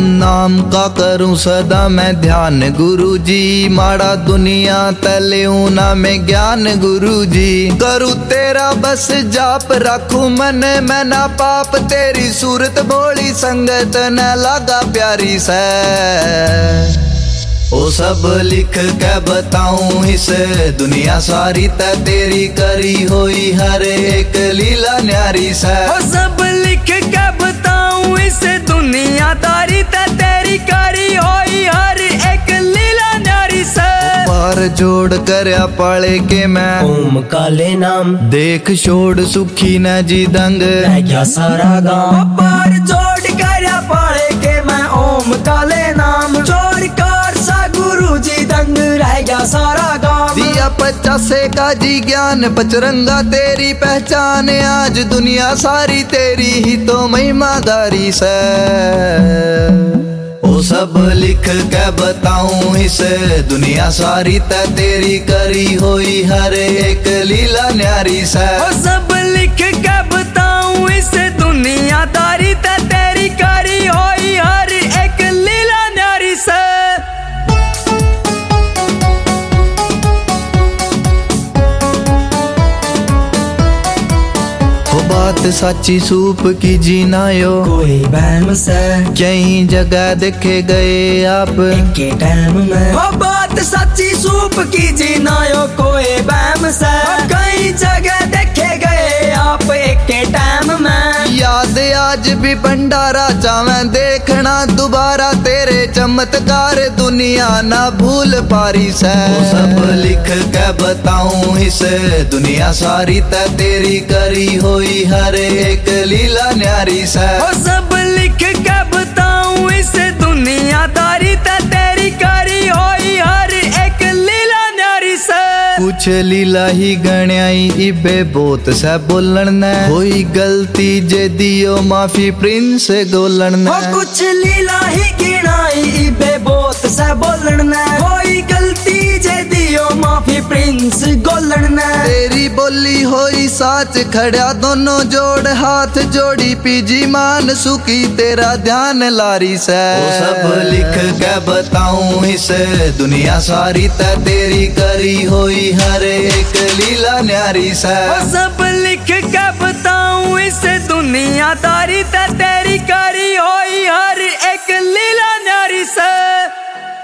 नाम का करूं सदा मैं ध्यान गुरु जी, माड़ा दुनिया तलेऊ ना मैं ज्ञान गुरु जी। करूं तेरा बस जाप रखूं मन में ना पाप, तेरी सूरत भोली संगत न लागा प्यारी से। ओ सब लिख के बताऊं इस दुनिया सारी त तेरी करी होई हर एक लीला न्यारी से। ओ सब लिख के बताऊं इस दुनिया तारी त तेरी करी होई हर एक लीला न्यारी से। पार जोड़ कर पाले के मैं ओम काले नाम देख छोड़ सुखी न जी दंग रह गया सारा गांव। पार जोड़ कर पाले के मैं ओम काले नाम छोड़ कर सा गुरु जी दंग रह गया सारा गांव। दिया 50 का जी ज्ञान पचरंगा तेरी पहचान, आज दुनिया सारी तेरी ही तो महिमादारी से। ओ सब लिख के बताऊं इस दुनिया सारी त तेरी करी होई हर एक लीला न्यारी से। ओ सब लिख के बताऊं इस दुनिया तारी त तेरी करी होई हर एक लीला न्यारी से। बात साची सूप की जीनायो कोई बहम से कई जगह देखे गए आप के टाइम में। वो बात सच्ची सूप की जीनायो कोई बहम से कई जगह देखे गए आप एक के टाइम में। याद आज भी भंडारा चावे देखना दोबारा, तेरे चमत्कार दुनिया ना भूल पारी से। सब लिख के बताऊं इस दुनिया सारी त तेरी करी होई हर एक लीला न्यारी से। वो सब लिख के बताऊं इस दुनिया तारी त तेरी करी होई हर एक लीला न्यारी से। कुछ लीला ही गण्याई इबे बोत से बोलन ने, कोई गलती जे दियो माफी प्रिंस गोलन ने। कुछ लीला ही गिनाई इबे बोत से बोलन ने, कोई गलती जे दियो माफी प्रिंस गोलन ने। तेरी बोली होई साच खड़ा दोनों जोड़ हाथ जोड़ी पीजी मान सुखी तेरा ध्यान लारी से। सब लिख के बताऊं इस दुनिया सारी त तेरी करी होई हर एक लीला न्यारी से। सब लिख के बताऊं इस दुनिया तारी त तेरी